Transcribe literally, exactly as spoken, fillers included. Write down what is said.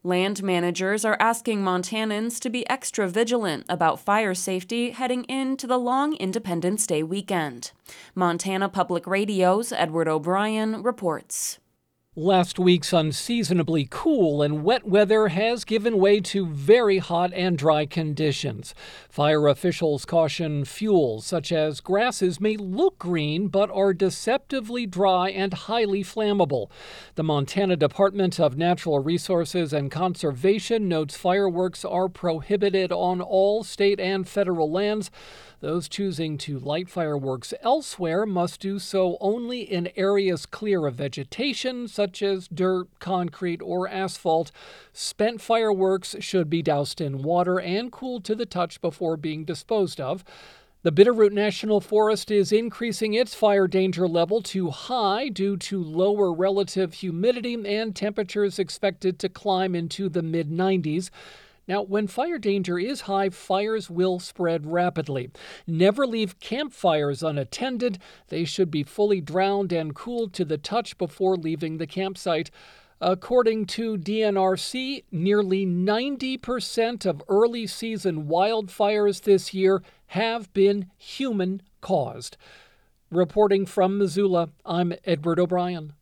Land managers are asking Montanans to be extra vigilant about fire safety heading into the long Independence Day weekend. Montana Public Radio's Edward O'Brien reports. Last week's unseasonably cool and wet weather has given way to very hot and dry conditions. Fire officials caution fuels such as grasses may look green but are deceptively dry and highly flammable. The Montana Department of Natural Resources and Conservation notes fireworks are prohibited on all state and federal lands. Those choosing to light fireworks elsewhere must do so only in areas clear of vegetation, such as dirt, concrete, or asphalt. Spent fireworks should be doused in water and cooled to the touch before being disposed of. The Bitterroot National Forest is increasing its fire danger level to high due to lower relative humidity and temperatures expected to climb into the mid nineties. Now, when fire danger is high, fires will spread rapidly. Never leave campfires unattended. They should be fully drowned and cooled to the touch before leaving the campsite. According to D N R C, nearly ninety percent of early season wildfires this year have been human-caused. Reporting from Missoula, I'm Edward O'Brien.